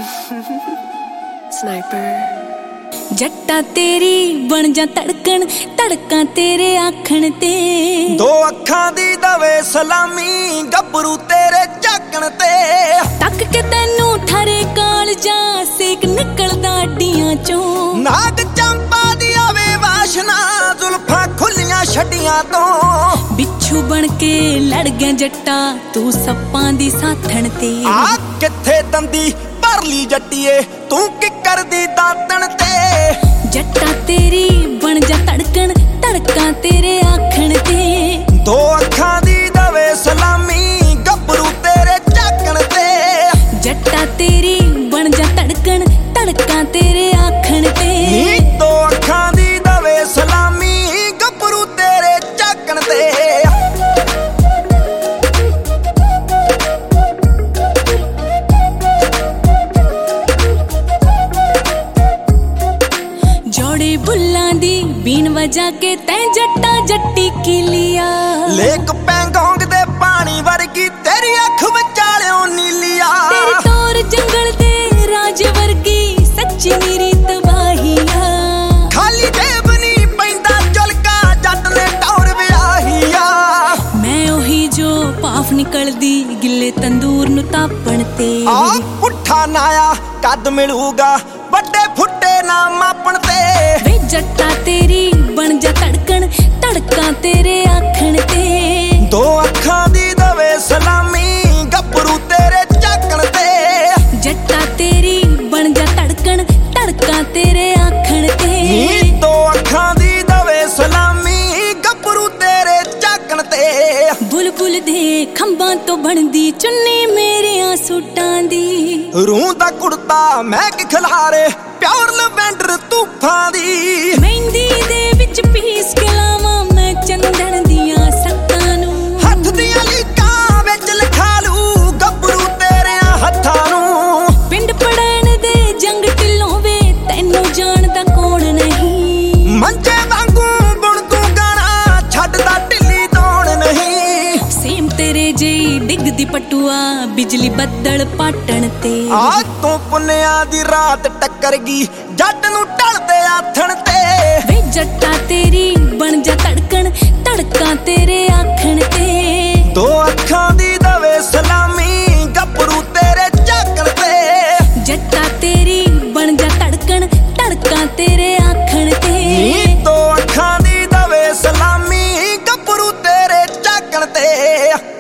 Sniper जट्टा तेरी बन जा धड़कन धड़का तेरे आखण ते दो अखां दी दवे सलामी गबरू तेरे झाकण ते तक के तैनू थारे काल जा सेक निकलदा अड्डियां चों नाग चंपा दी आवे वाशना जुल्फां खुलियां छड्डियां तो बिच्छू बन के लड़ गया जट्टा तू सप्पां दी साथण ते आ किथे दंदी भरली जट्टीए तू की करदी दातण ते जट्टा तेरी बन जा धड़कन धड़का तेरे आखण ते दो अखां दी दवे सलामी गबरू तेरे झाकण ते जट्टा तेरी बन जा धड़कन धड़का तेरे आखण ते दो अखां दी दवे सलामी गबरू तेरे झाकण ते जोड़े बुल्लां दी बीन वजा के तैं जट्टा जट्टी की लिया लेक पैंगोंग दे पानी वर्गी तेरी अख विचालियों नीलिया तेरे तौर जंगल दे राज वर्गी सच्ची मेरी तबाहिया खाली जेब नी पैंदा झुलका जट ने टौर विआहिया मैं ओही जो पाफ निकलदी गिले तंदूर नु तापण ते आ पुठा नाया कद मिलूगा बड़े फुट्टे ना मापण ते वे जट्टा तेरी बन जा धड़कन धड़का तेरे आखण ते दो अखां दी दवे सलामी गबरू तेरे झाकण ते जट्टा तेरी बन जा धड़कन धड़का तेरे आखण ते दो अखां दी दवे सलामी गबरू तेरे झाकण ते बुलबुल दे खंबां तो बनदी चुन्नी मेरियां सूटां दी रूह दा कुड़ता महक खिलारे प्यार लवेंडर तूफां दी मेहंदी दे विच पीस के लावां मैं चंदन दियां सत्तां नू हथ दियां लीकां विच लिखा लू गबरू तेरे हत्थां नू पिंड पड़ैन दे जंग ढिल्लों वे तैनू जानदा कौन नहीं मंजे वांगू बुण तू गाना छड्डदा ढिल्ली दौड़ नहीं सेम तेरे जेई डिगदी पटुआ बिजली बदल पाटण ते आ तू पुन्निया दी रात टक्कर गई जट नू ढलदे आथण ते वे जट्टा तेरी बन जा धड़कन धड़का तेरे आखण ते दो अखां दी दवे सलामी गबरू तेरे झाकण ते जट्टा तेरी बन जा धड़कन धड़का तेरे आखण ते दो अखां दी दवे सलामी गबरू तेरे झाकण ते।